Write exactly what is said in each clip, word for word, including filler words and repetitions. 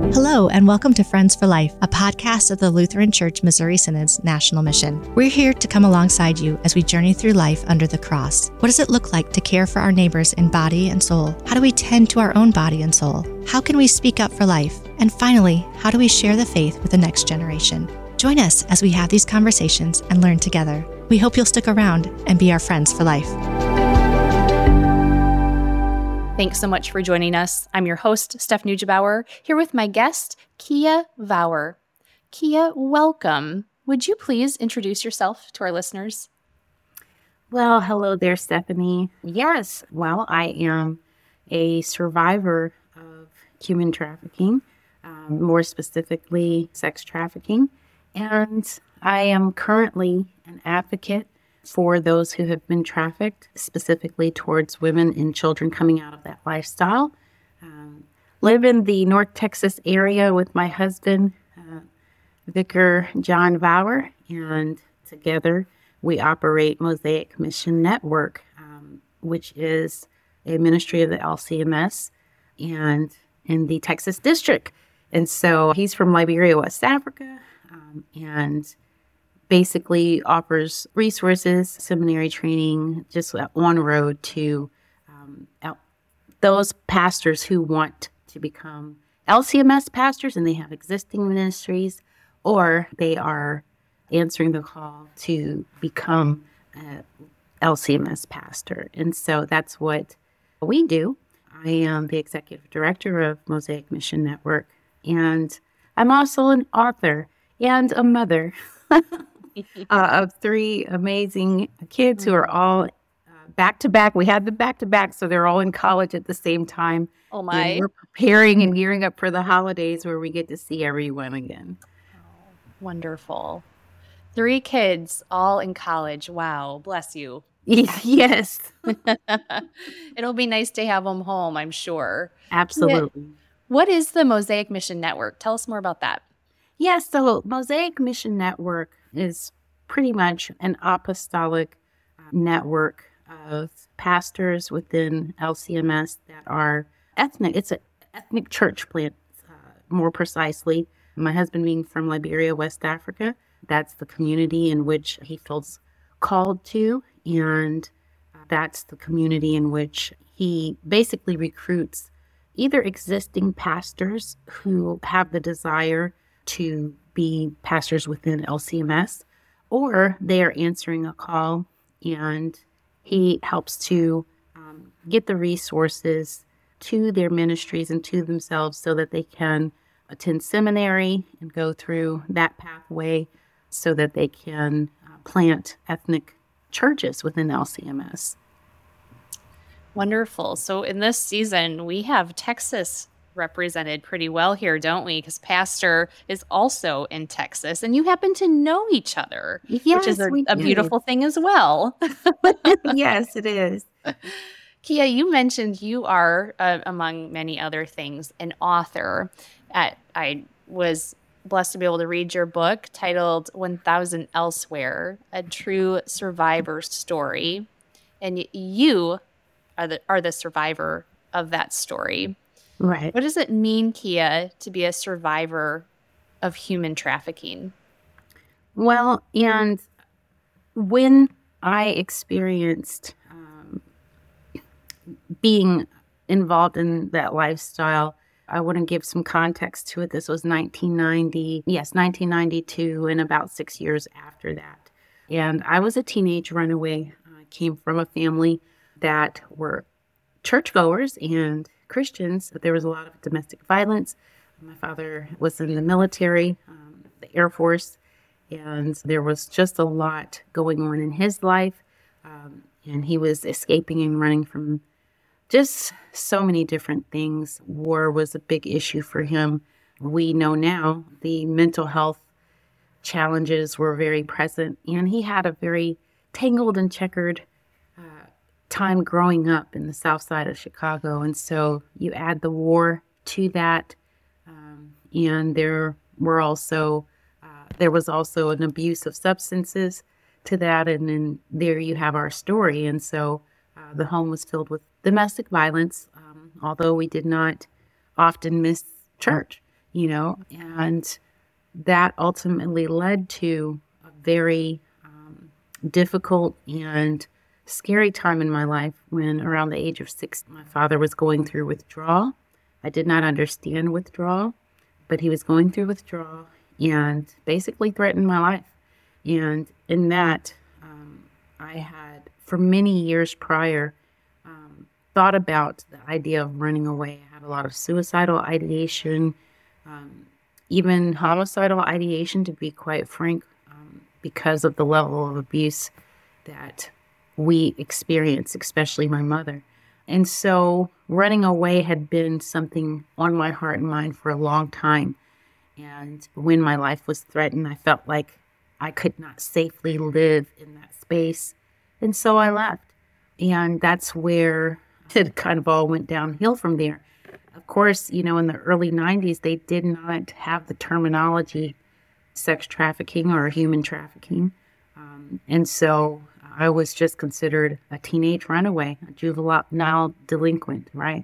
Hello, and welcome to Friends for Life, a podcast of the Lutheran Church Missouri Synod's National Mission. We're here to come alongside you as we journey through life under the cross. What does it look like to care for our neighbors in body and soul? How do we tend to our own body and soul? How can we speak up for life? And finally, how do we share the faith with the next generation? Join us as we have these conversations and learn together. We hope you'll stick around and be our friends for life. Thanks so much for joining us. I'm your host, Steph Neugebauer, here with my guest, Kia Vauer. Kia, welcome. Would you please introduce yourself to our listeners? Well, hello there, Stephanie. Yes, well, I am a survivor of human trafficking, um, more specifically sex trafficking, and I am currently an advocate for those who have been trafficked, specifically towards women and children coming out of that lifestyle. Um, live in the North Texas area with my husband, uh, Vicar John Vauer, and together we operate Mosaic Mission Network, um, which is a ministry of the L C M S and in the Texas district. And so he's from Liberia, West Africa, um, and basically offers resources, seminary training, just on road to um, those pastors who want to become L C M S pastors and they have existing ministries, or they are answering the call to become a L C M S pastor. And so that's what we do. I am the executive director of Mosaic Mission Network, and I'm also an author and a mother. Uh, of three amazing kids who are all uh, back to back. We had the back to back, so they're all in college at the same time. Oh my! And we're preparing and gearing up for the holidays where we get to see everyone again. Oh, wonderful. Three kids all in college. Wow, bless you. Yes. It'll be nice to have them home, I'm sure. Absolutely. What is the Mosaic Mission Network? Tell us more about that. Yes, so Mosaic Mission Network is pretty much an apostolic network of pastors within L C M S that are ethnic. It's an ethnic church plant, uh, more precisely. My husband being from Liberia, West Africa, that's the community in which he feels called to, and that's the community in which he basically recruits either existing pastors who have the desire to be pastors within L C M S, or they are answering a call, and he helps to um, get the resources to their ministries and to themselves so that they can attend seminary and go through that pathway so that they can uh, plant ethnic churches within L C M S. Wonderful. So in this season, we have Texas represented pretty well here, don't we? Because Pastor is also in Texas, and you happen to know each other, Yes, which is a, we a do. beautiful thing as well. Yes, it is. Kia, you mentioned you are, uh, among many other things, an author. Uh, I was blessed to be able to read your book titled one thousand Elsewhere, A True Survivor Story. And you are the, are the survivor of that story. Right. What does it mean, Kia, to be a survivor of human trafficking? Well, and when I experienced um, being involved in that lifestyle, I want to give some context to it. This was nineteen ninety, yes, nineteen ninety-two, and about six years after that. And I was a teenage runaway. I came from a family that were churchgoers and Christians, but there was a lot of domestic violence. My father was in the military, um, the Air Force, and there was just a lot going on in his life. Um, and he was escaping and running from just so many different things. War was a big issue for him. We know now the mental health challenges were very present, and he had a very tangled and checkered time growing up in the south side of Chicago. And so you add the war to that, um, and there were also uh, there was also an abuse of substances to that, and then there you have our story. And so uh, the home was filled with domestic violence, um, although we did not often miss church. you know, and that ultimately led to a very um, difficult and scary time in my life when around the age of six, my father was going through withdrawal. I did not understand withdrawal, but he was going through withdrawal and basically threatened my life. And in that, um, I had, for many years prior, um, thought about the idea of running away. I had a lot of suicidal ideation, um, even homicidal ideation, to be quite frank, um, because of the level of abuse that we experienced, especially my mother. And so running away had been something on my heart and mind for a long time. And when my life was threatened, I felt like I could not safely live in that space. And so I left. And that's where it kind of all went downhill from there. Of course, you know, in the early nineties, they did not have the terminology sex trafficking or human trafficking. Um, and so I was just considered a teenage runaway, a juvenile delinquent, right?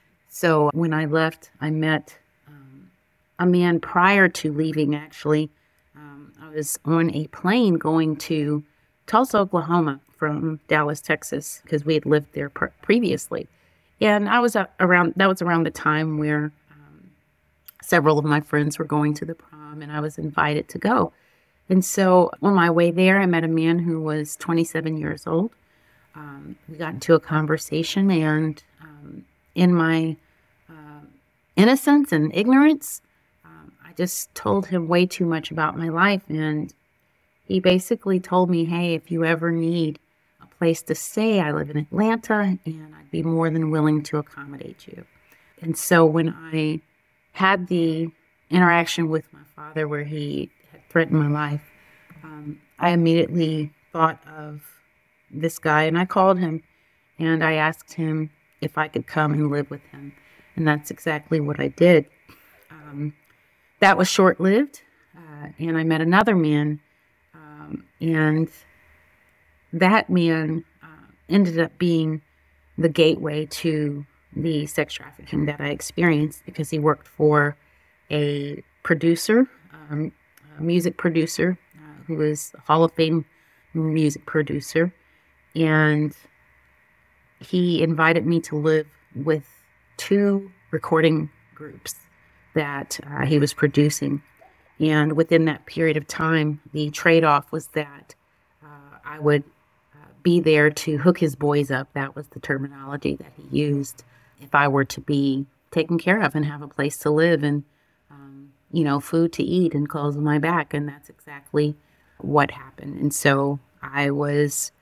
So when I left, I met um, a man prior to leaving, actually. Um, I was on a plane going to Tulsa, Oklahoma from Dallas, Texas, because we had lived there pr- previously. And I was uh, around, that was around the time where um, several of my friends were going to the prom, and I was invited to go. And so on my way there, I met a man who was twenty-seven years old. Um, we got into a conversation, and um, in my uh, innocence and ignorance, um, I just told him way too much about my life. And he basically told me, hey, if you ever need a place to stay, I live in Atlanta, and I'd be more than willing to accommodate you. And so when I had the interaction with my father where he had threatened my life, um, I immediately thought of this guy, and I called him, and I asked him if I could come and live with him. And that's exactly what I did. Um, that was short-lived, uh, and I met another man, um, and that man uh, ended up being the gateway to the sex trafficking that I experienced, because he worked for a producer, um, a music producer, uh, who was a Hall of Fame music producer. And he invited me to live with two recording groups that uh, he was producing. And within that period of time, the trade-off was that uh, I would uh, be there to hook his boys up. That was the terminology that he used. If I were to be taken care of and have a place to live and, um, you know, food to eat and clothes on my back. And that's exactly what happened. And so I was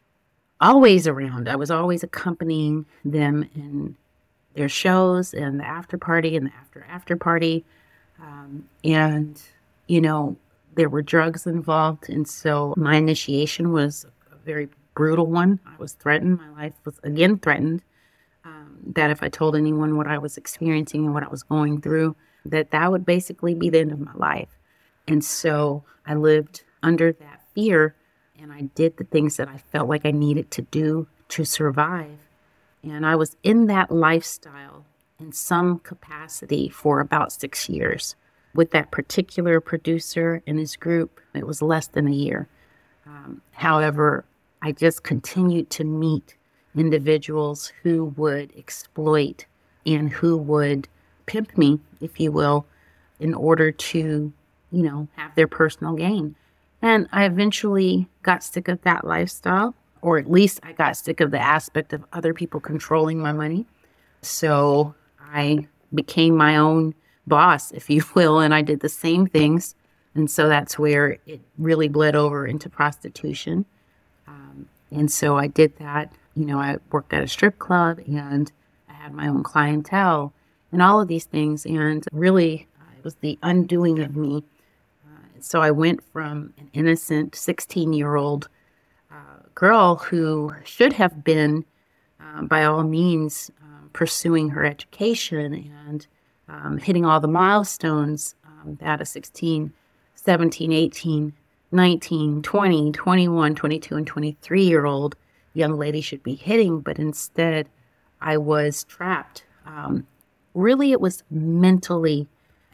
always around. I was always accompanying them in their shows and the after party and the after after party. Um, and, you know, there were drugs involved. And so my initiation was a very brutal one. I was threatened. My life was again threatened. Um, that if I told anyone what I was experiencing and what I was going through, that that would basically be the end of my life. And so I lived under that fear, and I did the things that I felt like I needed to do to survive. And I was in that lifestyle in some capacity for about six years. With that particular producer and his group, it was less than a year. Um, however, I just continued to meet individuals who would exploit and who would pimp me, if you will, in order to, you know, have their personal gain. And I eventually got sick of that lifestyle, or at least I got sick of the aspect of other people controlling my money. So I became my own boss, if you will, and I did the same things. And so that's where it really bled over into prostitution. Um, and so I did that. You know, I worked at a strip club, and I had my own clientele and all of these things. And really, uh, it was the undoing of me. Uh, so I went from an innocent sixteen-year-old uh, girl who should have been, uh, by all means, um, pursuing her education and um, hitting all the milestones um, that a sixteen, seventeen, eighteen, nineteen, twenty, twenty-one, twenty-two, and twenty-three-year-old young lady should be hitting, but instead I was trapped. Um, really, it was mentally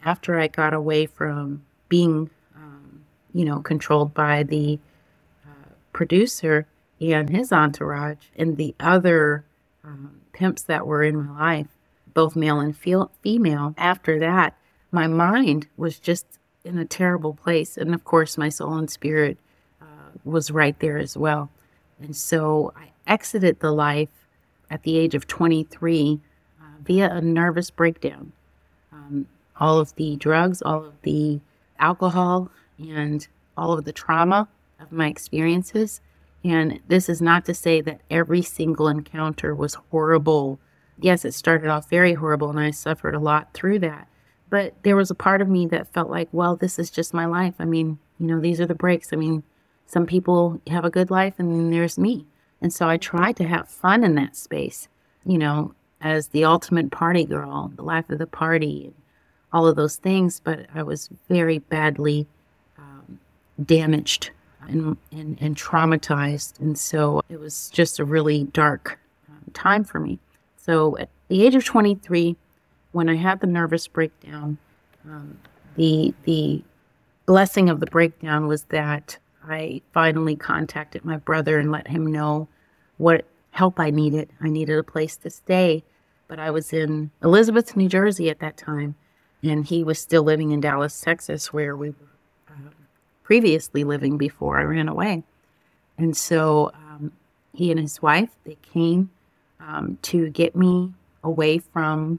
after I got away from being, um, you know, controlled by the uh, producer and his entourage and the other um, pimps that were in my life, both male and fe- female, after that, my mind was just in a terrible place. And of course, my soul and spirit uh, was right there as well. And so I exited the life at the age of twenty-three uh, via a nervous breakdown. Um, all of the drugs, all of the alcohol, and all of the trauma of my experiences. And this is not to say that every single encounter was horrible. Yes, it started off very horrible, and I suffered a lot through that. But there was a part of me that felt like, well, this is just my life. I mean, you know, these are the breaks. I mean, some people have a good life, and then there's me. And so I tried to have fun in that space, you know, as the ultimate party girl, the life of the party, and all of those things. But I was very badly um, damaged and, and, and traumatized. And so it was just a really dark um, time for me. So at the age of twenty-three, when I had the nervous breakdown, um, the the blessing of the breakdown was that I finally contacted my brother and let him know what help I needed. I needed a place to stay, but I was in Elizabeth, New Jersey at that time, and he was still living in Dallas, Texas, where we were uh, previously living before I ran away. And so um, he and his wife, they came um, to get me away from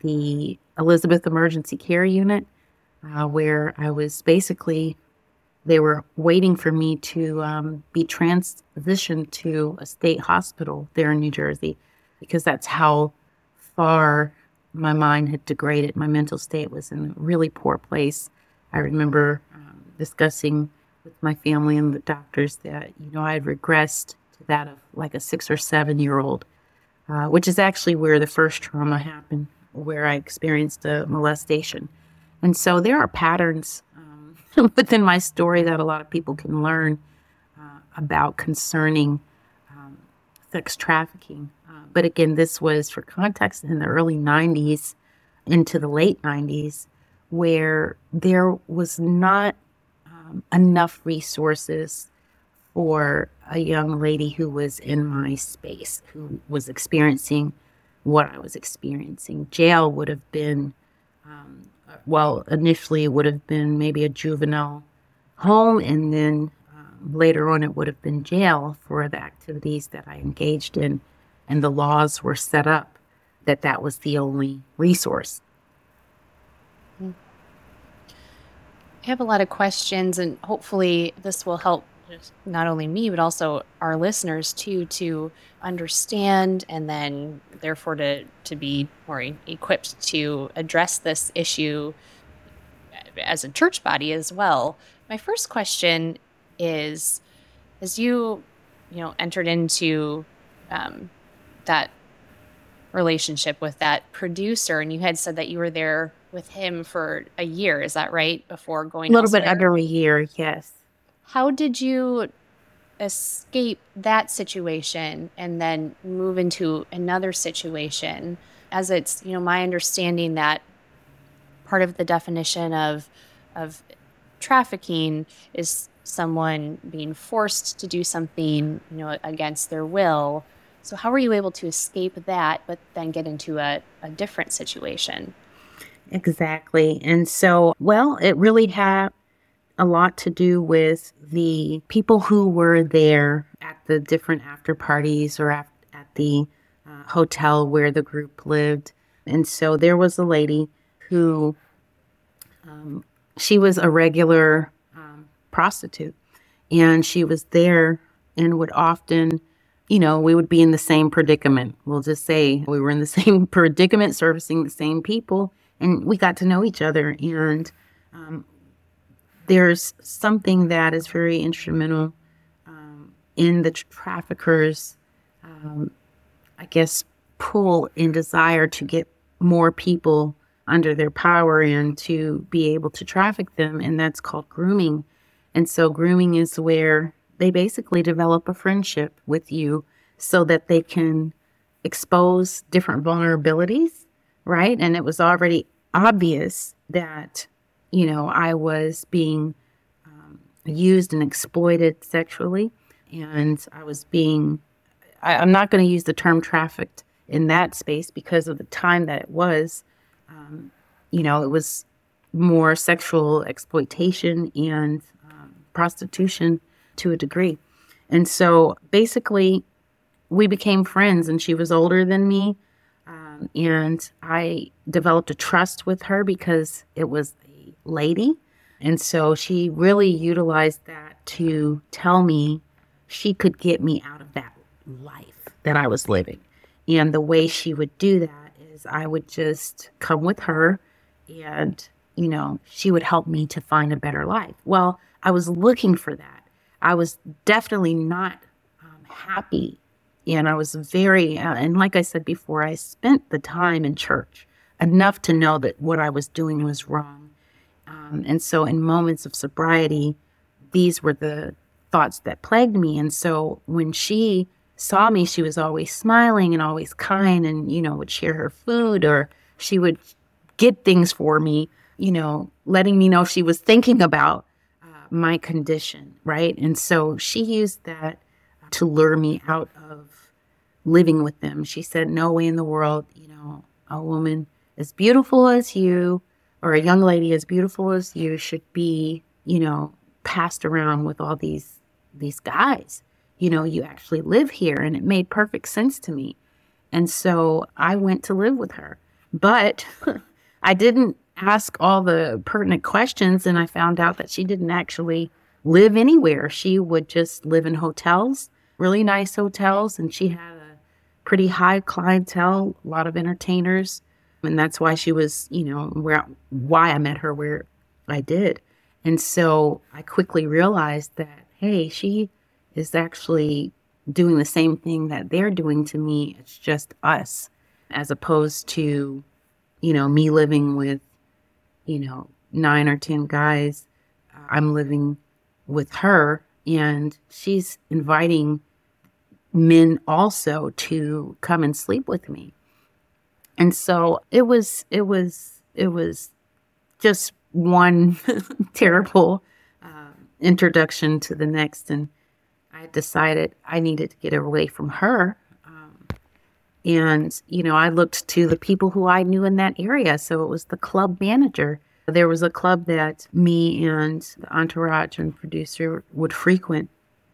the Elizabeth Emergency Care Unit, uh, where I was basically, they were waiting for me to um, be transitioned to a state hospital there in New Jersey, because that's how far my mind had degraded. My mental state was in a really poor place. I remember um, discussing with my family and the doctors that, you know, I had regressed to that of like a six or seven year old, uh, which is actually where the first trauma happened, where I experienced a molestation. And so there are patterns um, within my story that a lot of people can learn uh, about concerning um, sex trafficking. Uh, but again, this was, for context, in the early nineties into the late nineties, where there was not um, enough resources for a young lady who was in my space, who was experiencing what I was experiencing. Jail would have been, um, well, initially it would have been maybe a juvenile home, and then um, later on it would have been jail for the activities that I engaged in, and the laws were set up that that was the only resource. I have a lot of questions, and hopefully this will help not only me, but also our listeners too, to understand and then therefore to, to be more equipped to address this issue as a church body as well. My first question is, as you, you know, entered into um, that relationship with that producer, and you had said that you were there with him for a year, is that right? Before going A little elsewhere? bit under a year, yes. How did you escape that situation and then move into another situation? As it's, you know, my understanding that part of the definition of of trafficking is someone being forced to do something, you know, against their will. So how were you able to escape that, but then get into a, a different situation? Exactly. And so, well, it really had a lot to do with the people who were there at the different after parties or at, at the uh, hotel where the group lived. And so there was a lady who, um, she was a regular um, prostitute, and she was there and would often, you know, we would be in the same predicament. We'll just say we were in the same predicament, servicing the same people, and we got to know each other. And um, there's something that is very instrumental um, in the traffickers, um, I guess, pull and desire to get more people under their power and to be able to traffic them, and that's called grooming. And so grooming is where they basically develop a friendship with you so that they can expose different vulnerabilities, right? And it was already obvious that, you know, I was being um, used and exploited sexually. And I was being, I, I'm not going to use the term trafficked in that space because of the time that it was. Um, you know, it was more sexual exploitation and um, prostitution to a degree. And so basically, we became friends, and she was older than me. Um, and I developed a trust with her because it was a lady. And so she really utilized that to tell me she could get me out of that life that I was living. And the way she would do that is I would just come with her and, you know, she would help me to find a better life. Well, I was looking for that. I was definitely not um, happy. And I was very, uh, and like I said before, I spent the time in church enough to know that what I was doing was wrong. Um, and so in moments of sobriety, these were the thoughts that plagued me. And so when she saw me, she was always smiling and always kind and, you know, would share her food, or she would get things for me, you know, letting me know she was thinking about uh, my condition, right? And so she used that to lure me out of living with them. She said, no way in the world, you know, a woman as beautiful as you, or a young lady as beautiful as you, should be, you know, passed around with all these these guys. You know, you actually live here. And it made perfect sense to me. And so I went to live with her. But I didn't ask all the pertinent questions, and I found out that she didn't actually live anywhere. She would just live in hotels, really nice hotels, and she had a pretty high clientele, a lot of entertainers. And that's why she was, you know, where why I met her where I did. And so I quickly realized that, hey, she is actually doing the same thing that they're doing to me. It's just us, as opposed to, you know, me living with, you know, nine or ten guys. I'm living with her, and she's inviting men also to come and sleep with me. And so it was, it was, it was just one terrible uh, introduction to the next. And I decided I needed to get away from her. Um, and, you know, I looked to the people who I knew in that area. So it was the club manager. There was a club that me and the entourage and producer would frequent.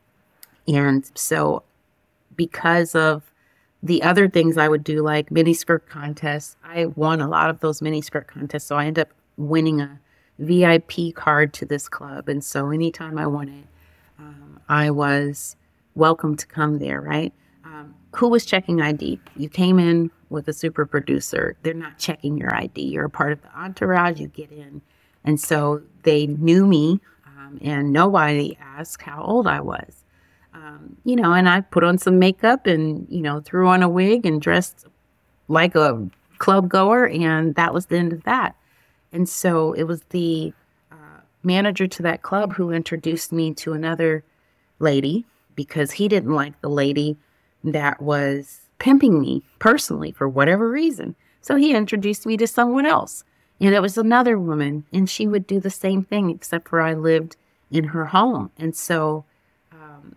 And so because of the other things I would do, like mini skirt contests, I won a lot of those mini skirt contests. So I ended up winning a V I P card to this club. And so anytime I wanted, um, I was welcome to come there, right? Um, who was checking I D? You came in with a super producer. They're not checking your I D. You're a part of the entourage. You get in. And so they knew me, um, and nobody asked how old I was. Um, you know, and I put on some makeup and, you know, threw on a wig and dressed like a club goer. And that was the end of that. And so it was the uh, manager to that club who introduced me to another lady, because he didn't like the lady that was pimping me personally for whatever reason. So he introduced me to someone else. And it was another woman, and she would do the same thing, except for I lived in her home. And so um,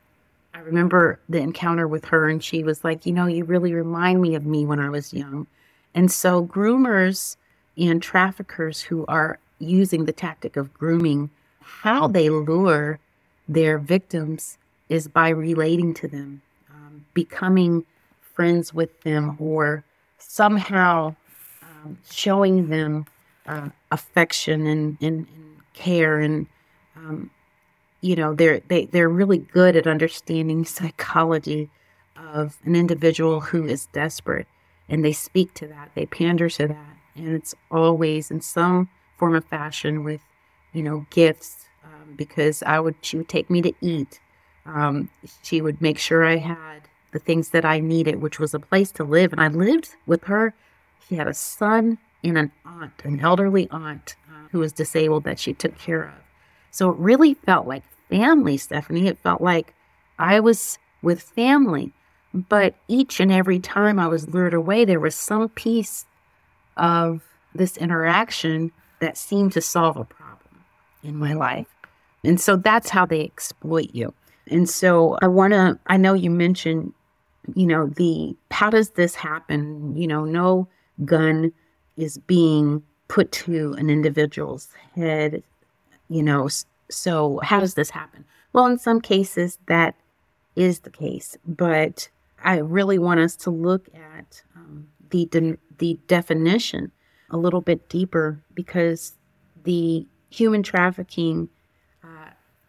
I remember the encounter with her, and she was like, you know, you really remind me of me when I was young. And so groomers and traffickers who are using the tactic of grooming, how they lure their victims is by relating to them, um, becoming friends with them, or somehow um, showing them uh, affection and, and, and care. And, um, you know, they're, they, they're really good at understanding psychology of an individual who is desperate. And they speak to that, they pander to that. And it's always in some form of fashion with, you know, gifts, um, because I would, she would take me to eat. Um, she would make sure I had the things that I needed, which was a place to live. And I lived with her. She had a son and an aunt, an elderly aunt uh, who was disabled that she took care of. So it really felt like family, Stephanie. It felt like I was with family. But each and every time I was lured away, there was some piece of this interaction that seem to solve a problem in my life. And so that's how they exploit you. And so I want to, I know you mentioned, you know, the, how does this happen? You know, no gun is being put to an individual's head, you know, so how does this happen? Well, in some cases that is the case, but I really want us to look at um, the de- the definition a little bit deeper, because the human trafficking uh,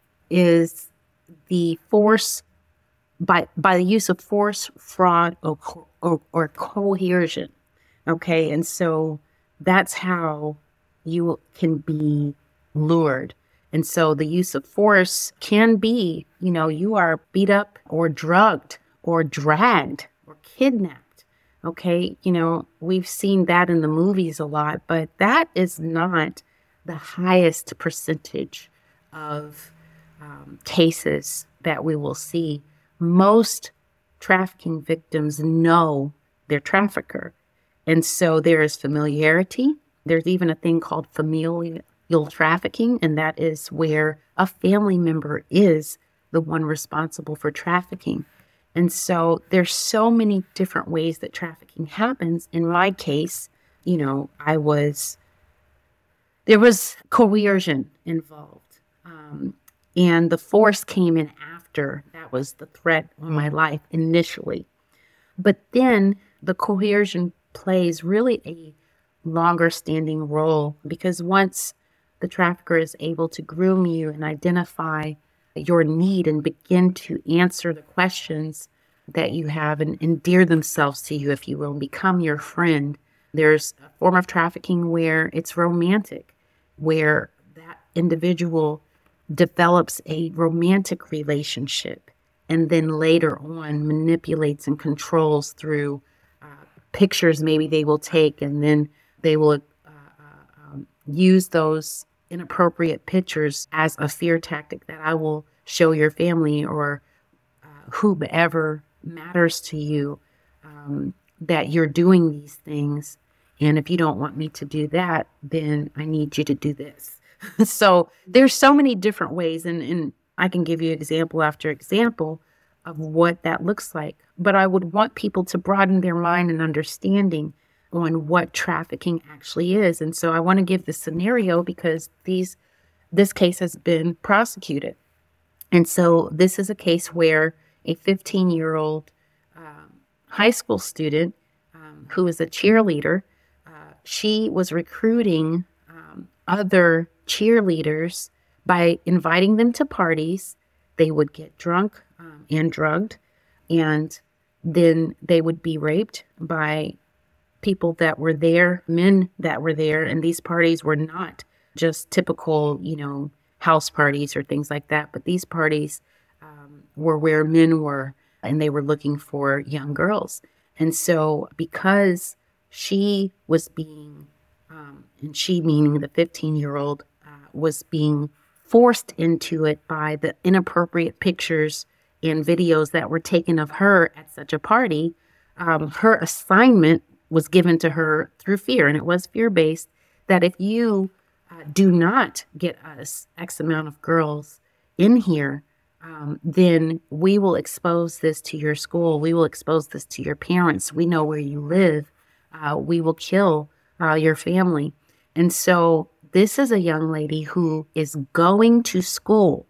is the force by by the use of force, fraud, or co- or, or coercion. Okay, and so that's how you can be lured. And so the use of force can be, you know, you are beat up or drugged or dragged or kidnapped. Okay. You know, we've seen that in the movies a lot, but that is not the highest percentage of um, cases that we will see. Most trafficking victims know their trafficker. And so there is familiarity. There's even a thing called familial trafficking, and that is where a family member is the one responsible for trafficking. And so there's so many different ways that trafficking happens. In my case, you know, I was, there was coercion involved. Um, and the force came in after. That was the threat on my life initially. But then the coercion plays really a longer standing role, because once the trafficker is able to groom you and identify your need and begin to answer the questions that you have and endear themselves to you, if you will, and become your friend. There's a form of trafficking where it's romantic, where that individual develops a romantic relationship and then later on manipulates and controls through uh, pictures maybe they will take, and then they will uh, uh, um, use those inappropriate pictures as a fear tactic that I will show your family or uh, whomever matters to you um, that you're doing these things. And if you don't want me to do that, then I need you to do this. So there's so many different ways, and, and I can give you example after example of what that looks like. But I would want people to broaden their mind and understanding on what trafficking actually is. And so I want to give the scenario because these this case has been prosecuted. And so this is a case where a fifteen-year-old um, high school student um, who is a cheerleader, uh, she was recruiting um, other cheerleaders by inviting them to parties. They would get drunk um, and drugged, and then they would be raped by people that were there, men that were there. And these parties were not just typical, you know, house parties or things like that, but these parties um, were where men were, and they were looking for young girls. And so because she was being, um, and she meaning the fifteen-year-old, uh, was being forced into it by the inappropriate pictures and videos that were taken of her at such a party, um, her assignment was given to her through fear, and it was fear-based, that if you uh, do not get us X amount of girls in here, um, then we will expose this to your school. We will expose this to your parents. We know where you live. Uh, we will kill uh, your family. And so this is a young lady who is going to school.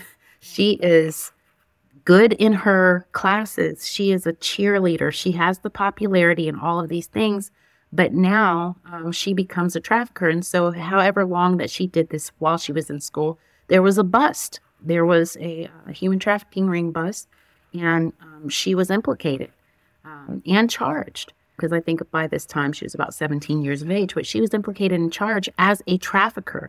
She is good in her classes. She is a cheerleader. She has the popularity and all of these things. But now um, she becomes a trafficker. And so however long that she did this while she was in school, there was a bust. There was a, a human trafficking ring bust. And um, she was implicated um, and charged. Because I think by this time she was about seventeen years of age. But she was implicated and charged as a trafficker.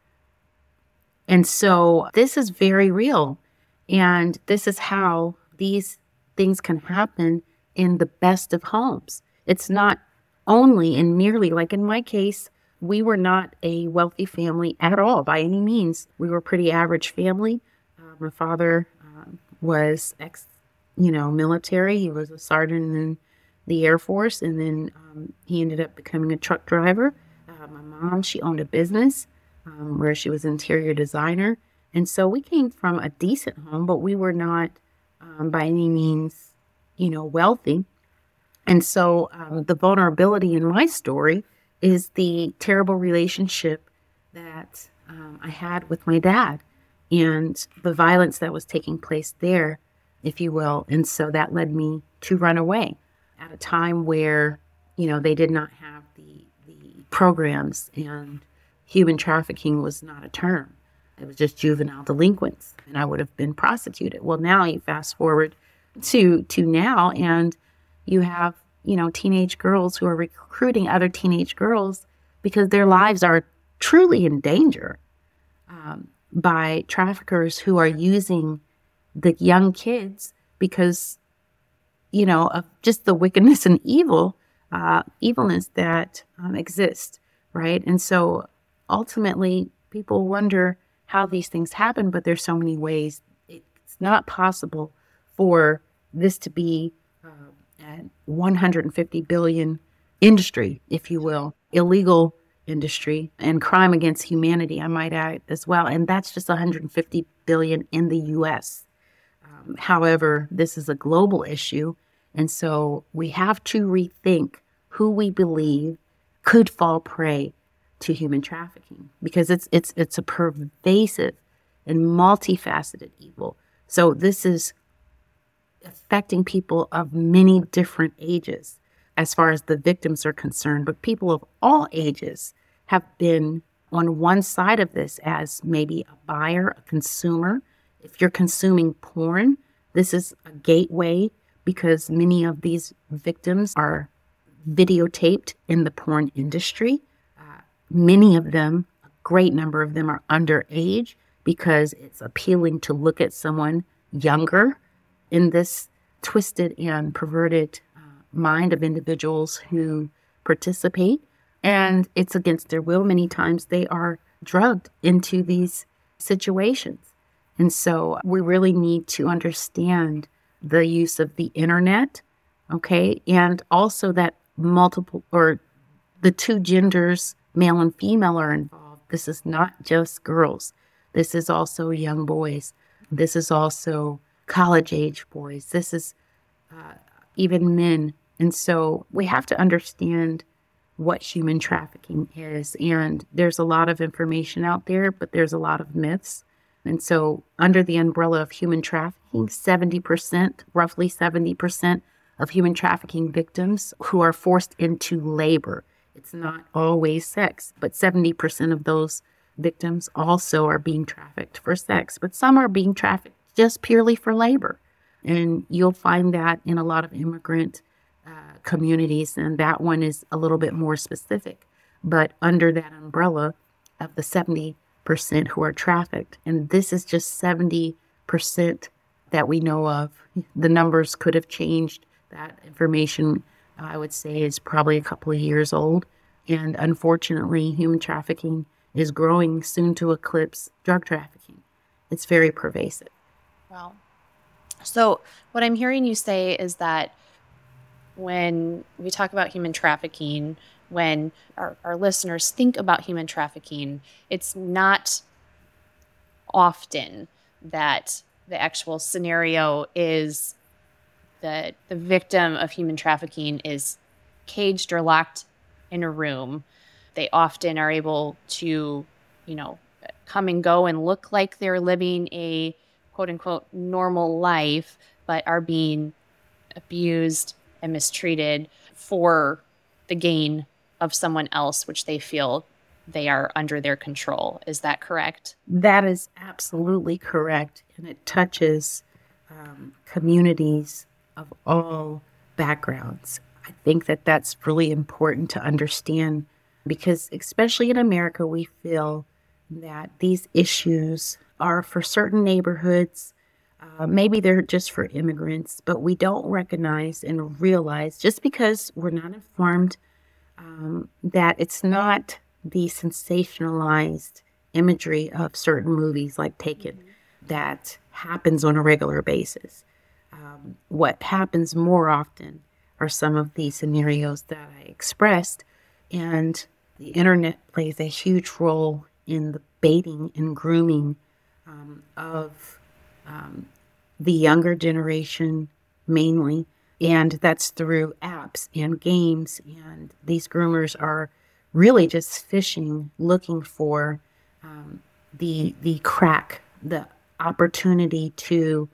And so this is very real. And this is how these things can happen in the best of homes. It's not only and merely, like in my case, we were not a wealthy family at all by any means. We were a pretty average family. Uh, my father uh, was ex, you know, military. He was a sergeant in the Air Force, and then um, he ended up becoming a truck driver. Uh, Uh, my mom, she owned a business um, where she was interior designer. And so we came from a decent home, but we were not um, by any means, you know, wealthy. And so um, the vulnerability in my story is the terrible relationship that um, I had with my dad and the violence that was taking place there, if you will. And so that led me to run away at a time where, you know, they did not have the, the programs, and human trafficking was not a term. It was just juvenile delinquents, and I would have been prosecuted. Well, now you fast forward to to now, and you have, you know, teenage girls who are recruiting other teenage girls because their lives are truly in danger um, by traffickers who are using the young kids because, you know, of just the wickedness and evil, uh, evilness that um, exists, right? And so ultimately, people wonder how these things happen, but there's so many ways. It's not possible for this to be uh, a one hundred fifty billion industry, if you will, illegal industry, and crime against humanity, I might add as well. And that's just one hundred fifty billion in the U S. Um, however, this is a global issue. And so we have to rethink who we believe could fall prey to human trafficking, because it's it's it's a pervasive and multifaceted evil. So this is affecting people of many different ages as far as the victims are concerned, but people of all ages have been on one side of this as maybe a buyer, a consumer. If you're consuming porn, this is a gateway because many of these victims are videotaped in the porn industry. Many of them, a great number of them, are underage because it's appealing to look at someone younger in this twisted and perverted uh, mind of individuals who participate. And it's against their will. Many times they are drugged into these situations. And so we really need to understand the use of the internet, okay? And also that multiple, or the two genders, male and female, are involved. This is not just girls. This is also young boys. This is also college-age boys. This is uh, even men. And so we have to understand what human trafficking is. And there's a lot of information out there, but there's a lot of myths. And so under the umbrella of human trafficking, seventy percent, roughly seventy percent of human trafficking victims who are forced into labor. It's not always sex, but seventy percent of those victims also are being trafficked for sex, but some are being trafficked just purely for labor. And you'll find that in a lot of immigrant uh, communities, and that one is a little bit more specific. But under that umbrella of the seventy percent who are trafficked, and this is just seventy percent that we know of. The numbers could have changed. That information, I would say, is probably a couple of years old. And unfortunately, human trafficking is growing, soon to eclipse drug trafficking. It's very pervasive. Wow. So what I'm hearing you say is that when we talk about human trafficking, when our, our listeners think about human trafficking, it's not often that the actual scenario is that the victim of human trafficking is caged or locked in a room. They often are able to, you know, come and go and look like they're living a quote unquote normal life, but are being abused and mistreated for the gain of someone else, which they feel they are under their control. Is that correct? That is absolutely correct. And it touches um, communities of all backgrounds. I think that that's really important to understand because, especially in America, we feel that these issues are for certain neighborhoods. Uh, maybe they're just for immigrants, but we don't recognize and realize, just because we're not informed, um, that it's not the sensationalized imagery of certain movies like Taken that happens on a regular basis. Um, what happens more often are some of the scenarios that I expressed, and the internet plays a huge role in the baiting and grooming um, of um, the younger generation mainly, and that's through apps and games. And these groomers are really just fishing, looking for um, the the crack, the opportunity to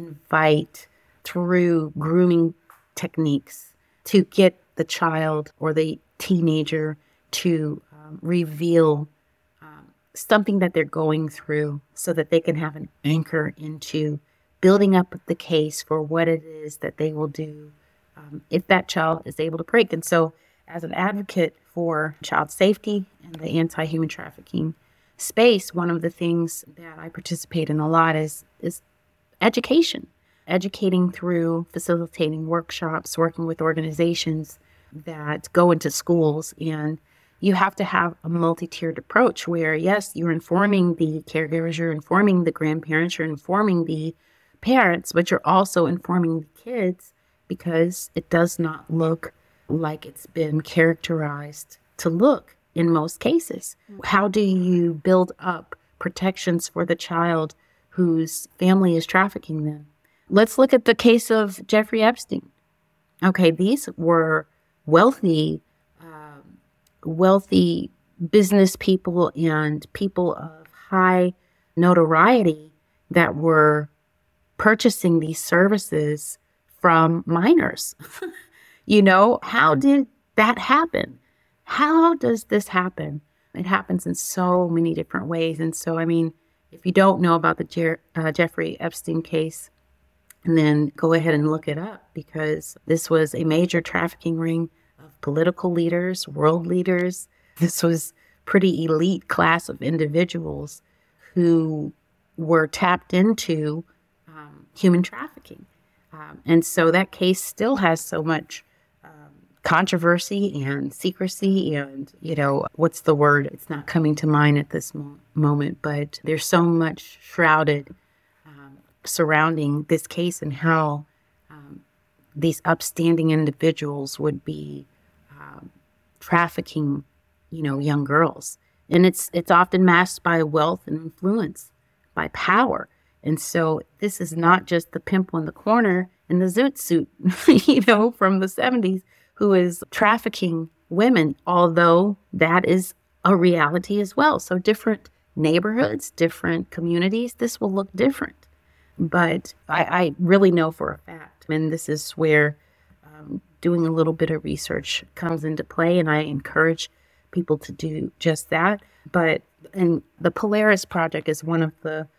invite through grooming techniques to get the child or the teenager to um, reveal um, something that they're going through so that they can have an anchor into building up the case for what it is that they will do um, if that child is able to break. And so as an advocate for child safety and the anti-human trafficking space, one of the things that I participate in a lot is, is education, educating through facilitating workshops, working with organizations that go into schools. And you have to have a multi-tiered approach where, yes, you're informing the caregivers, you're informing the grandparents, you're informing the parents, but you're also informing the kids because it does not look like it's been characterized to look in most cases. How do you build up protections for the child whose family is trafficking them? Let's look at the case of Jeffrey Epstein. Okay, these were wealthy, um, wealthy business people and people of high notoriety that were purchasing these services from minors. You know, how did that happen? How does this happen? It happens in so many different ways. And so, I mean, if you don't know about the Jer- uh, Jeffrey Epstein case, then go ahead and look it up, because this was a major trafficking ring of political leaders, world leaders. This was pretty elite class of individuals who were tapped into um, human trafficking. Um, and so that case still has so much controversy and secrecy and, you know, what's the word? It's not coming to mind at this mo- moment, but there's so much shrouded um, surrounding this case and how um, these upstanding individuals would be um, trafficking, you know, young girls. And it's it's often masked by wealth and influence, by power. And so this is not just the pimple in the corner in the zoot suit, you know, from the seventies, who is trafficking women, although that is a reality as well. So different neighborhoods, different communities, this will look different. But I, I really know for a fact, and this is where um, doing a little bit of research comes into play, and I encourage people to do just that. But and the Polaris Project is one of the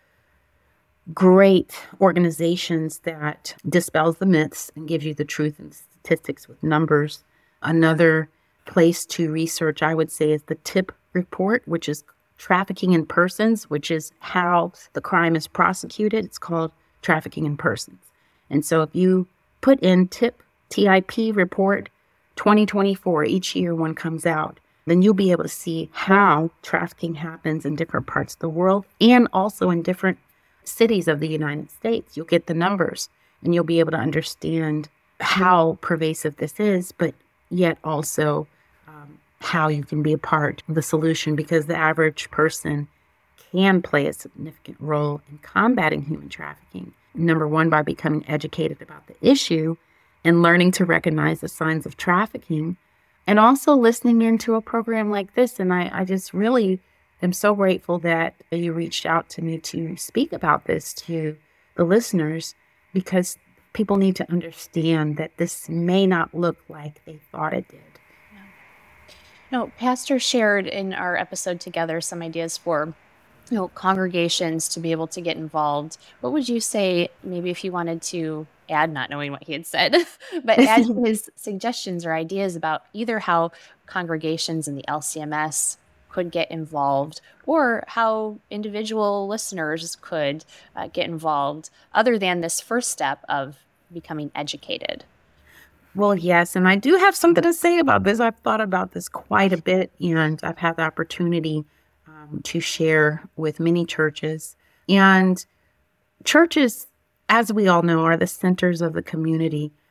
great organizations that dispels the myths and gives you the truth and statistics with numbers. Another place to research, I would say, is the TIP report, which is trafficking in persons, which is how the crime is prosecuted. It's called trafficking in persons. And so if you put in TIP, T I P report twenty twenty-four, each year one comes out, then you'll be able to see how trafficking happens in different parts of the world and also in different cities of the United States. You'll get the numbers and you'll be able to understand how pervasive this is, but yet also um, how you can be a part of the solution, because the average person can play a significant role in combating human trafficking. Number one, by becoming educated about the issue and learning to recognize the signs of trafficking, and also listening into a program like this. And I, I just really am so grateful that you reached out to me to speak about this to the listeners, because people need to understand that this may not look like they thought it did. Yeah. No, Pastor shared in our episode together some ideas for, you know, congregations to be able to get involved. What would you say, maybe if you wanted to add, not knowing what he had said, but add his suggestions or ideas about either how congregations in the L C M S could get involved, or how individual listeners could uh, get involved, other than this first step of becoming educated? Well, yes, and I do have something to say about this. I've thought about this quite a bit, and I've had the opportunity um, to share with many churches. And churches, as we all know, are the centers of the community.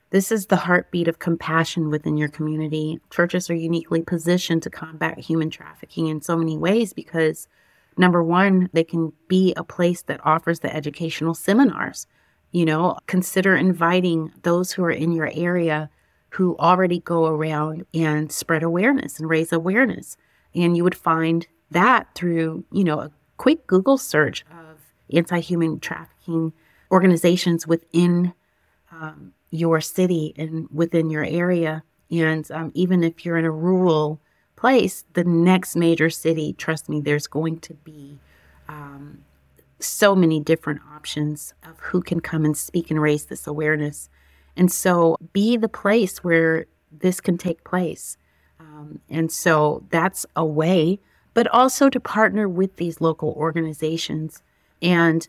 This is the heartbeat of compassion within your community. Churches are uniquely positioned to combat human trafficking in so many ways because, number one, they can be a place that offers the educational seminars. You know, consider inviting those who are in your area who already go around and spread awareness and raise awareness. And you would find that through, you know, a quick Google search of anti-human trafficking organizations within um, your city and within your area. And um, even if you're in a rural place, the next major city, trust me, there's going to be um, so many different options of who can come and speak and raise this awareness. And so be the place where this can take place. Um, and so that's a way, but also to partner with these local organizations. And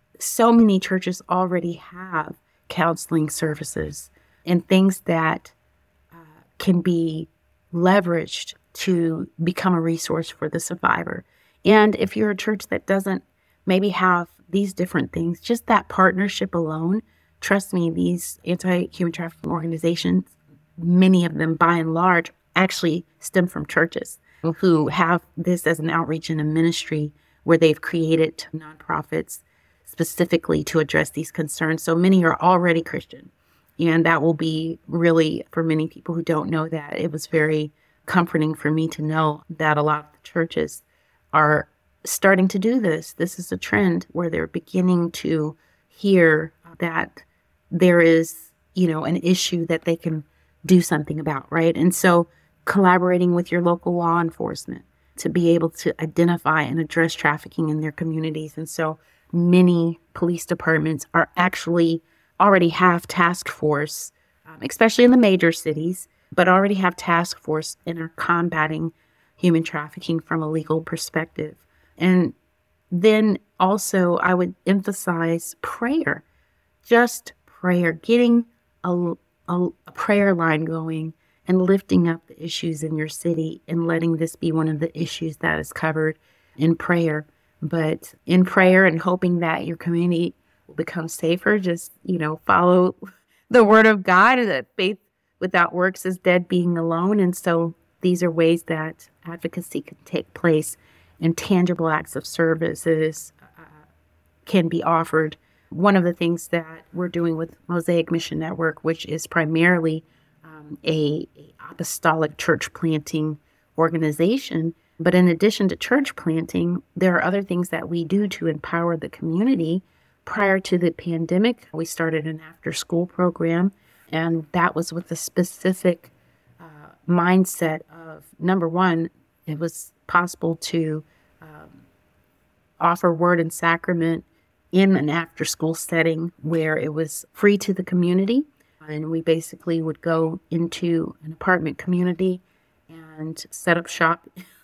so many churches already have counseling services and things that uh, can be leveraged to become a resource for the survivor. And if you're a church that doesn't maybe have these different things, just that partnership alone, trust me, these anti-human trafficking organizations, many of them by and large actually stem from churches who have this as an outreach and a ministry where they've created nonprofits specifically to address these concerns. So many are already Christian. And that will be really, for many people who don't know that, it was very comforting for me to know that a lot of the churches are starting to do this. This is a trend where they're beginning to hear that there is, you know, an issue that they can do something about, right? And so collaborating with your local law enforcement to be able to identify and address trafficking in their communities. And so many police departments are actually already have task force, um, especially in the major cities, but already have task force and are combating human trafficking from a legal perspective. And then also I would emphasize prayer, just prayer, getting a, a, a prayer line going and lifting up the issues in your city and letting this be one of the issues that is covered in prayer. But in prayer and hoping that your community will become safer, just, you know, follow the word of God, that faith without works is dead being alone. And so these are ways that advocacy can take place and tangible acts of services uh, can be offered. One of the things that we're doing with Mosaic Mission Network, which is primarily um, a, a apostolic church planting organization, but in addition to church planting, there are other things that we do to empower the community. Prior to the pandemic, we started an after-school program, and that was with a specific uh, mindset of, number one, it was possible to um, offer word and sacrament in an after-school setting where it was free to the community. And we basically would go into an apartment community and set up shop.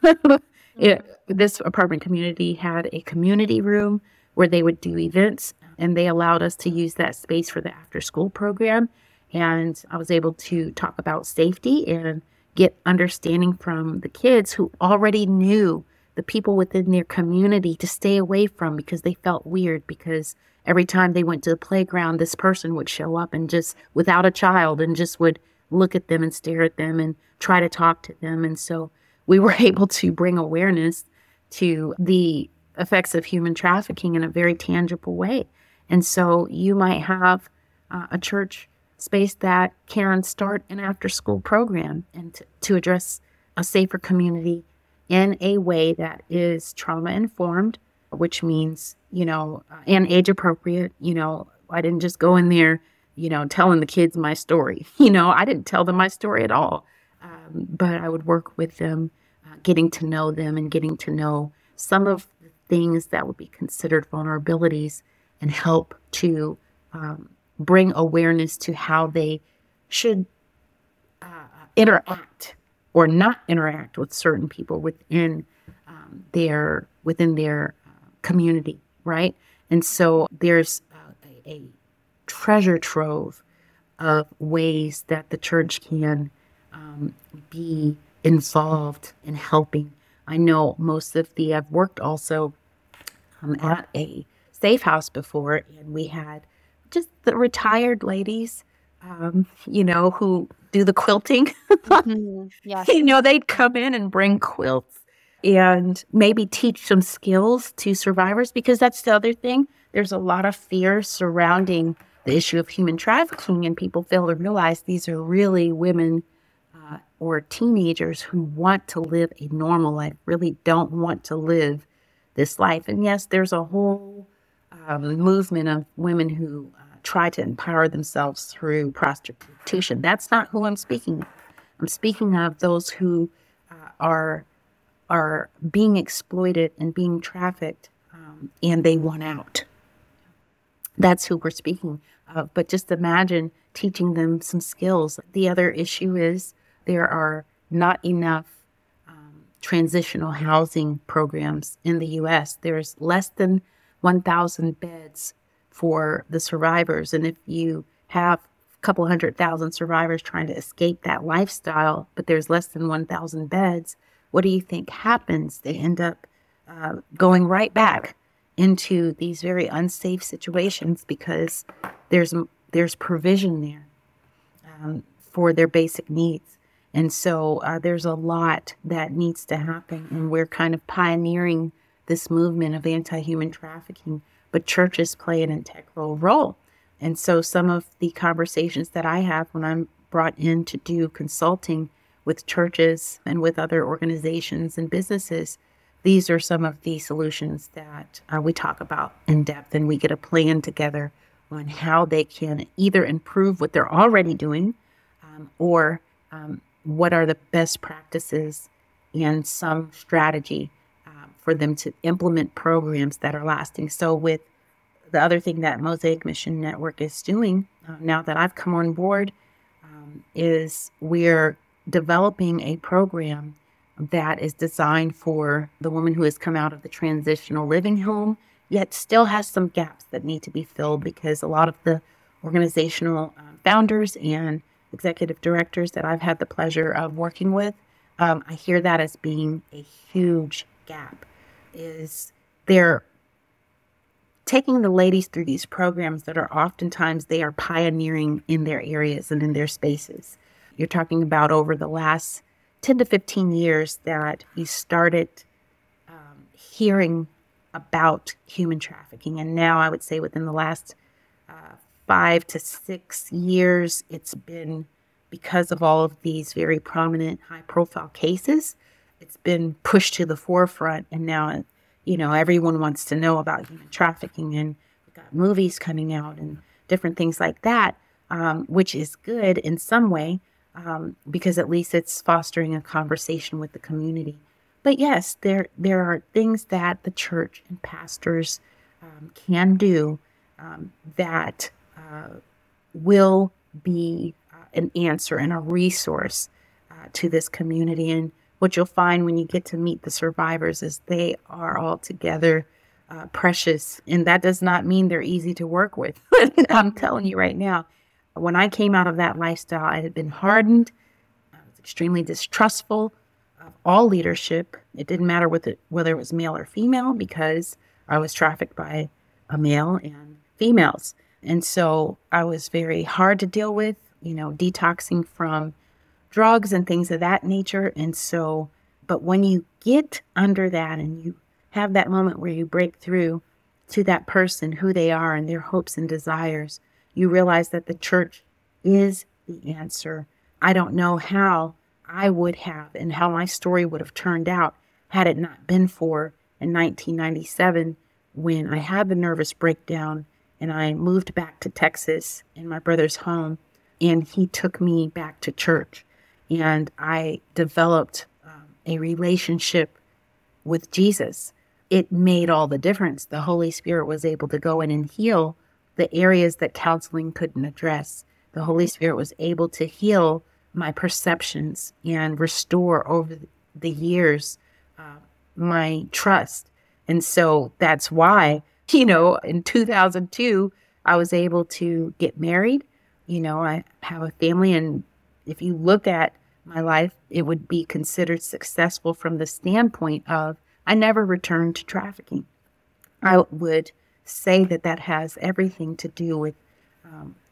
it, this apartment community had a community room where they would do events, and they allowed us to use that space for the after-school program. And I was able to talk about safety and get understanding from the kids who already knew the people within their community to stay away from because they felt weird, because every time they went to the playground, this person would show up and just without a child and just would look at them and stare at them and try to talk to them. And so we were able to bring awareness to the effects of human trafficking in a very tangible way. And so you might have uh, a church space that can start an after-school program and to, to address a safer community in a way that is trauma-informed, which means, you know, uh, and age-appropriate. You know, I didn't just go in there, you know, telling the kids my story. You know, I didn't tell them my story at all. Um, but I would work with them, uh, getting to know them and getting to know some of the things that would be considered vulnerabilities and help to um, bring awareness to how they should uh, interact or not interact with certain people within um, their within their uh, community, right? And so there's uh, a, a treasure trove of ways that the church can um, be involved in helping. I know most of the, I've worked also um, at a safe house before, and we had just the retired ladies um, you know, who do the quilting. Mhm. Yes. You know, they'd come in and bring quilts and maybe teach some skills to survivors, because that's the other thing. There's a lot of fear surrounding the issue of human trafficking, and people fail to realize these are really women uh, or teenagers who want to live a normal life, really don't want to live this life. And yes, there's a whole um, movement of women who uh, try to empower themselves through prostitution. That's not who I'm speaking of. I'm speaking of those who uh, are are being exploited and being trafficked, um, and they want out. That's who we're speaking of. But just imagine teaching them some skills. The other issue is there are not enough um, transitional housing programs in the U S. There's less than one thousand beds for the survivors. And if you have a couple hundred thousand survivors trying to escape that lifestyle, but there's less than one thousand beds, what do you think happens? They end up uh, going right back into these very unsafe situations because there's there's provision there um, for their basic needs. And so uh, there's a lot that needs to happen, and we're kind of pioneering this movement of anti-human trafficking, but churches play an integral role. And so some of the conversations that I have when I'm brought in to do consulting with churches and with other organizations and businesses, these are some of the solutions that uh, we talk about in depth, and we get a plan together on how they can either improve what they're already doing um, or um, what are the best practices and some strategy uh, for them to implement programs that are lasting. So with the other thing that Mosaic Mission Network is doing uh, now that I've come on board um, is we're developing a program that is designed for the woman who has come out of the transitional living home, yet still has some gaps that need to be filled, because a lot of the organizational uh, founders and executive directors that I've had the pleasure of working with, um, I hear that as being a huge gap, is they're taking the ladies through these programs that are oftentimes they are pioneering in their areas and in their spaces. You're talking about over the last ten to fifteen years that you started um, hearing about human trafficking. And now I would say within the last uh, five to six years, it's been, because of all of these very prominent high profile cases, it's been pushed to the forefront. And now, you know, everyone wants to know about human trafficking, and we've got movies coming out and different things like that, um, which is good in some way. Um, because at least it's fostering a conversation with the community. But yes, there there are things that the church and pastors um, can do um, that uh, will be uh, an answer and a resource uh, to this community. And what you'll find when you get to meet the survivors is they are altogether uh, precious. And that does not mean they're easy to work with. I'm telling you right now. When I came out of that lifestyle, I had been hardened. I was extremely distrustful of all leadership. It didn't matter with it, whether it was male or female, because I was trafficked by a male and females. And so I was very hard to deal with, you know, detoxing from drugs and things of that nature. And so, but when you get under that and you have that moment where you break through to that person, who they are and their hopes and desires, you realize that the church is the answer. I don't know how I would have and how my story would have turned out had it not been for in nineteen ninety-seven when I had the nervous breakdown and I moved back to Texas in my brother's home, and he took me back to church, and I developed um, a relationship with Jesus. It made all the difference. The Holy Spirit was able to go in and heal the areas that counseling couldn't address. The Holy Spirit was able to heal my perceptions and restore over the years uh, my trust. And so that's why, you know, in two thousand two, I was able to get married. You know, I have a family, and if you look at my life, it would be considered successful from the standpoint of I never returned to trafficking. I would say that that has everything to do with um,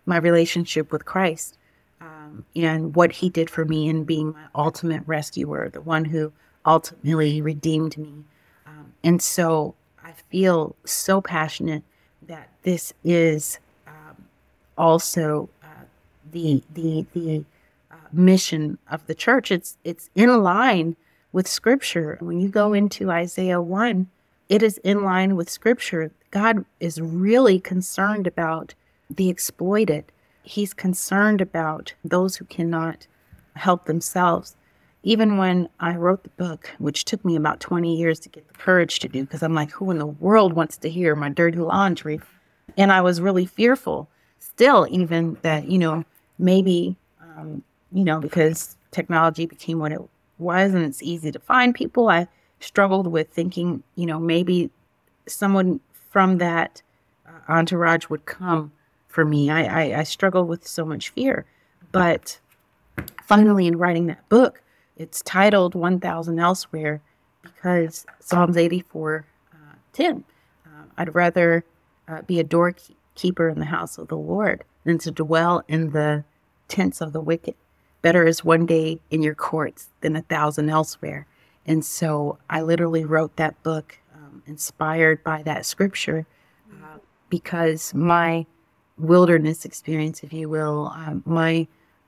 my relationship with Christ, um, and what he did for me in being my ultimate rescuer, the one who ultimately redeemed me. Um, and so I feel so passionate that this is um, also uh, the the the uh, mission of the church. It's it's in line with Scripture. When you go into Isaiah one, it is in line with Scripture. God is really concerned about the exploited. He's concerned about those who cannot help themselves. Even when I wrote the book, which took me about twenty years to get the courage to do, because I'm like, who in the world wants to hear my dirty laundry? And I was really fearful still, even that, you know, maybe, um, you know, because technology became what it was and it's easy to find people. I struggled with thinking, you know, maybe someone from that uh, entourage would come for me. I, I, I struggled with so much fear. But finally, in writing that book, it's titled one thousand Elsewhere because Psalms eighty-four, uh, ten. Uh, I'd rather uh, be a doorkeeper in the house of the Lord than to dwell in the tents of the wicked. Better is one day in your courts than a thousand elsewhere. And so I literally wrote that book um, inspired by that scripture uh, because my wilderness experience, if you will, um, my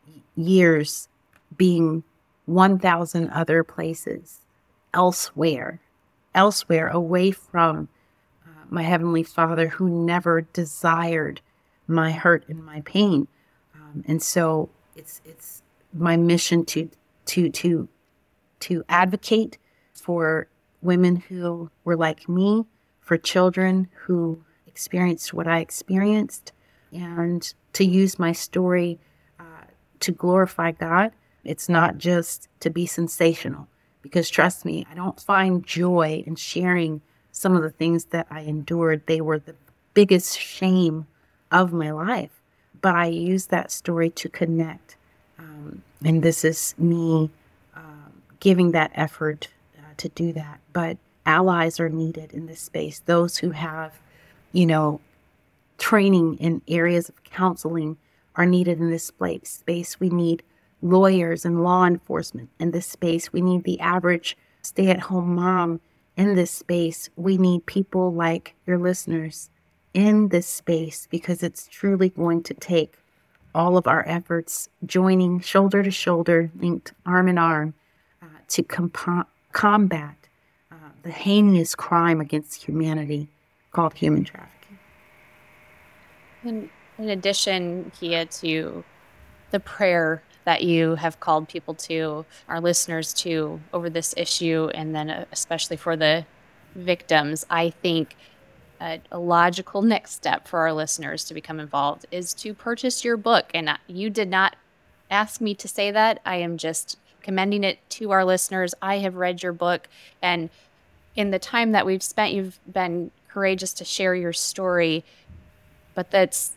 years being one thousand other places elsewhere, elsewhere away from uh, my Heavenly Father who never desired my hurt and my pain. Um, and so it's it's my mission to to to to advocate for women who were like me, for children who experienced what I experienced, and to use my story uh, to glorify God. It's not just to be sensational, because trust me, I don't find joy in sharing some of the things that I endured. They were the biggest shame of my life, but I use that story to connect. Um, and this is me um, giving that effort uh, to do that. But allies are needed in this space. Those who have, you know, training in areas of counseling are needed in this space. We need lawyers and law enforcement in this space. We need the average stay-at-home mom in this space. We need people like your listeners in this space, because it's truly going to take all of our efforts joining shoulder to shoulder, linked arm in arm, uh, to comp- combat uh, the heinous crime against humanity called human trafficking. In, in addition, Kia, to the prayer that you have called people to, our listeners to, over this issue, and then uh, especially for the victims, I think a, a logical next step for our listeners to become involved is to purchase your book. And uh, you did not ask me to say that. I am just commending it to our listeners. I have read your book, and in the time that we've spent, you've been courageous to share your story, but that's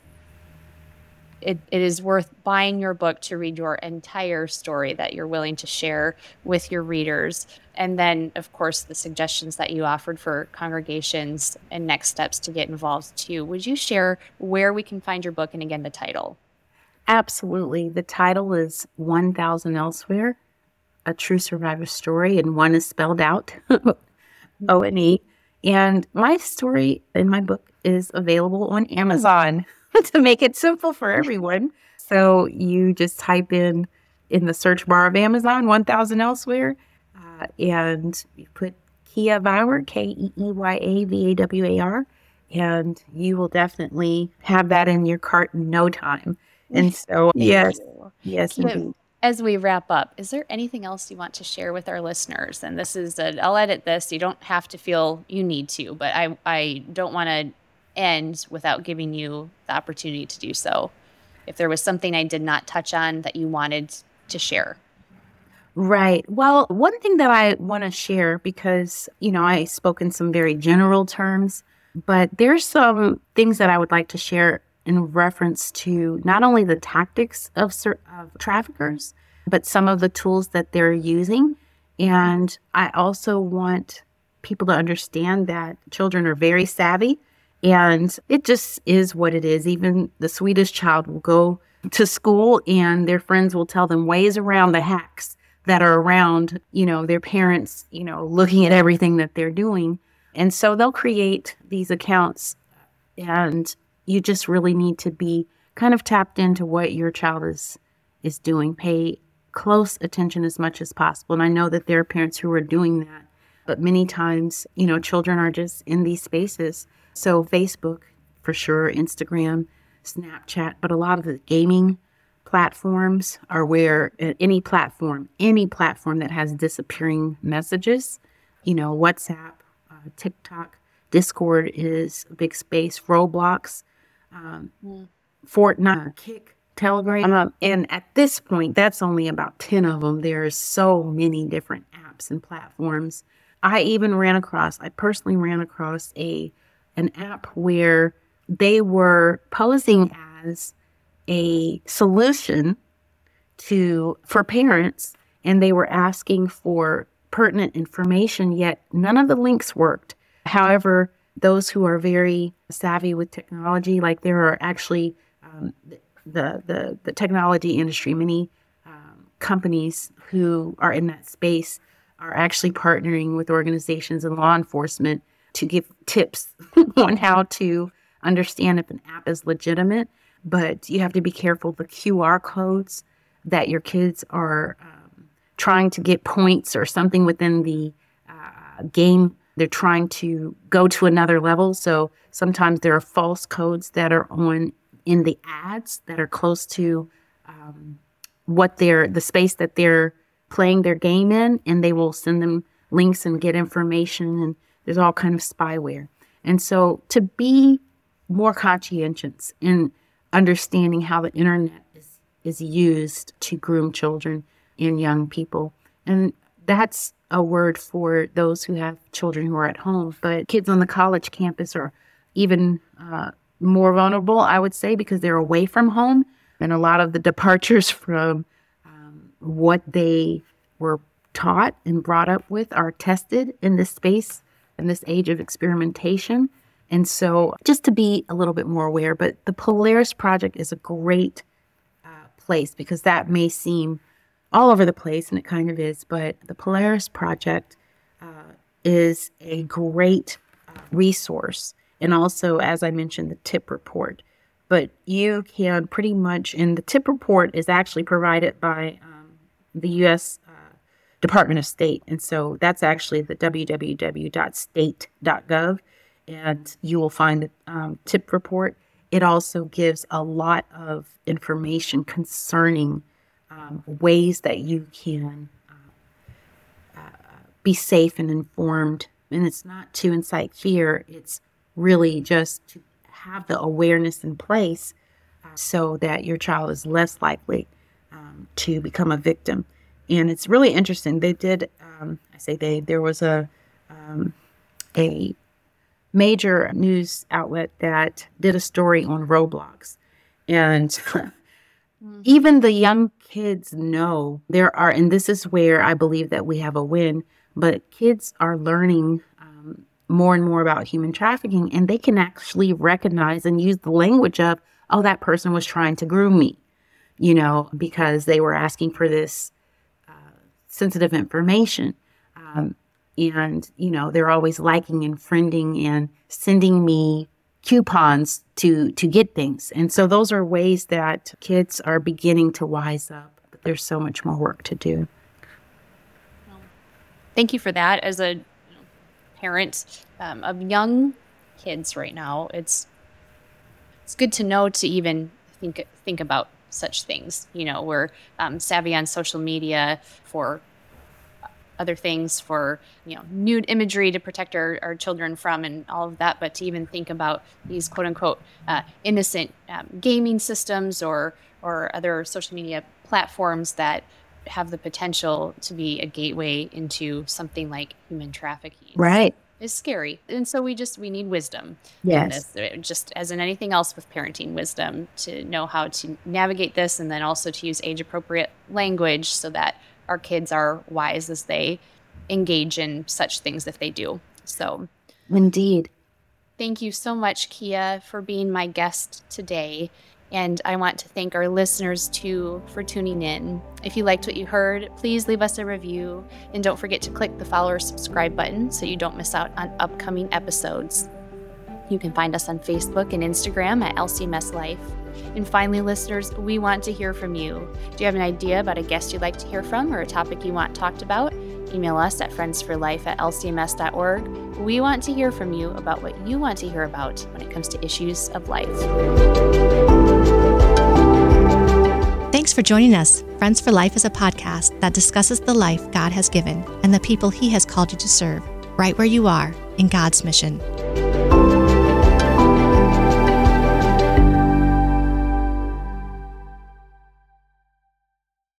It, it is worth buying your book to read your entire story that you're willing to share with your readers. And then, of course, the suggestions that you offered for congregations and next steps to get involved too. Would you share where we can find your book and, again, the title? Absolutely. The title is one thousand Elsewhere, A True Survivor Story, and one is spelled out, O N E. And my story in my book is available on Amazon. To make it simple for everyone. So you just type in in the search bar of Amazon one thousand Elsewhere, uh, and you put Kia Bauer, K E E Y A V A W A R, and you will definitely have that in your cart in no time. And so, yes, you. yes, Kia, indeed. as we wrap up, is there anything else you want to share with our listeners? And this is, a, I'll edit this. You don't have to feel you need to, but I, I don't want to end without giving you the opportunity to do so. If there was something I did not touch on that you wanted to share. Right. Well, one thing that I want to share, because, you know, I spoke in some very general terms, but there's some things that I would like to share in reference to not only the tactics of, of traffickers, but some of the tools that they're using. And I also want people to understand that children are very savvy, And it just is what it is. Even the sweetest child will go to school and their friends will tell them ways around the hacks that are around, you know, their parents, you know, looking at everything that they're doing. And so they'll create these accounts, and you just really need to be kind of tapped into what your child is is doing. Pay close attention as much as possible. And I know that there are parents who are doing that, but many times, you know, children are just in these spaces. So Facebook, for sure, Instagram, Snapchat, but a lot of the gaming platforms are where uh, any platform, any platform that has disappearing messages, you know, WhatsApp, uh, TikTok, Discord is a big space, Roblox, um, mm. Fortnite, Kick, Telegram. Um, and at this point, that's only about ten of them. There's so many different apps and platforms. I even ran across, I personally ran across a an app where they were posing as a solution to for parents, and they were asking for pertinent information, yet none of the links worked. However, those who are very savvy with technology, like there are actually um, the, the the technology industry, many um, companies who are in that space are actually partnering with organizations and law enforcement to give tips on how to understand if an app is legitimate. But you have to be careful the Q R codes that your kids are um, trying to get points or something within the uh, game. They're trying to go to another level. So sometimes there are false codes that are on in the ads that are close to um, what they're, the space that they're playing their game in, and they will send them links and get information, and there's all kind of spyware. And so to be more conscientious in understanding how the internet is, is used to groom children and young people. And that's a word for those who have children who are at home. But kids on the college campus are even uh, more vulnerable, I would say, because they're away from home. And a lot of the departures from um, what they were taught and brought up with are tested in this space, in this age of experimentation. And so just to be a little bit more aware, but the Polaris Project is a great uh, place, because that may seem all over the place, and it kind of is, but the Polaris Project uh, is a great uh, resource. And also, as I mentioned, the tip report. But you can pretty much, and the tip report is actually provided by um, the U S uh, Department of State. And so that's actually the w w w dot state dot gov. And you will find the um, tip report. It also gives a lot of information concerning um, ways that you can uh, uh, be safe and informed. And it's not to incite fear. It's really just to have the awareness in place uh, so that your child is less likely um, to become a victim. And it's really interesting. They did, um, I say they, there was a um, a major news outlet that did a story on Roblox. And mm-hmm. even the young kids know there are, and this is where I believe that we have a win, but kids are learning um, more and more about human trafficking, and they can actually recognize and use the language of, oh, that person was trying to groom me, you know, because they were asking for this uh, sensitive information. Um, And, you know, they're always liking and friending and sending me coupons to, to get things. And so those are ways that kids are beginning to wise up. But there's so much more work to do. Thank you for that. As a parent um, of young kids right now, it's it's good to know to even think think about such things. You know, we're um, savvy on social media for other things, for, you know, nude imagery to protect our, our children from and all of that, but to even think about these quote unquote uh, innocent um, gaming systems or or other social media platforms that have the potential to be a gateway into something like human trafficking. Right. Is scary. And so we just, we need wisdom. Yes. In this. Just as in anything else with parenting, wisdom to know how to navigate this, and then also to use age appropriate language so that our kids are wise as they engage in such things if they do. So, indeed. Thank you so much, Kia, for being my guest today. And I want to thank our listeners, too, for tuning in. If you liked what you heard, please leave us a review. And don't forget to click the follow or subscribe button so you don't miss out on upcoming episodes. You can find us on Facebook and Instagram at L C M S Life. And finally, listeners, we want to hear from you. Do you have an idea about a guest you'd like to hear from or a topic you want talked about? Email us at friendsforlife at l c m s dot org. We want to hear from you about what you want to hear about when it comes to issues of life. Thanks for joining us. Friends for Life is a podcast that discusses the life God has given and the people He has called you to serve, right where you are in God's mission.